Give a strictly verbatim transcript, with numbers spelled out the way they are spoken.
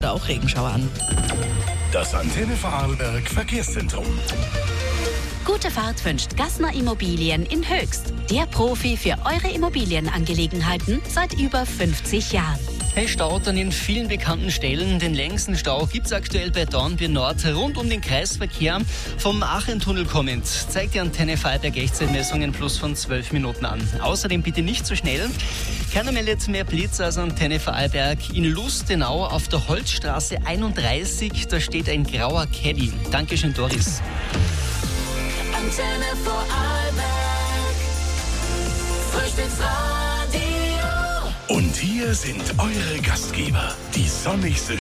oder auch Regenschauer an. Das Antenne Vorarlberg Verkehrszentrum. Gute Fahrt wünscht Gassner Immobilien in Höchst. Der Profi für eure Immobilienangelegenheiten seit über fünfzig Jahren. Hey, staut an den vielen bekannten Stellen. Den längsten Stau gibt es aktuell bei Dornbirn Nord rund um den Kreisverkehr. Vom Achentunnel kommend zeigt die Antenne Vorarlberg Echtzeitmessungen plus von zwölf Minuten an. Außerdem bitte nicht zu schnell. Keiner meldet mehr Blitz als Antenne Vorarlberg. In Lustenau auf der Holzstraße einunddreißig, da steht ein grauer Caddy. Dankeschön, Doris. Antenne Vorarlberg, Frühstücksradio. Und hier sind eure Gastgeber, die sonnigste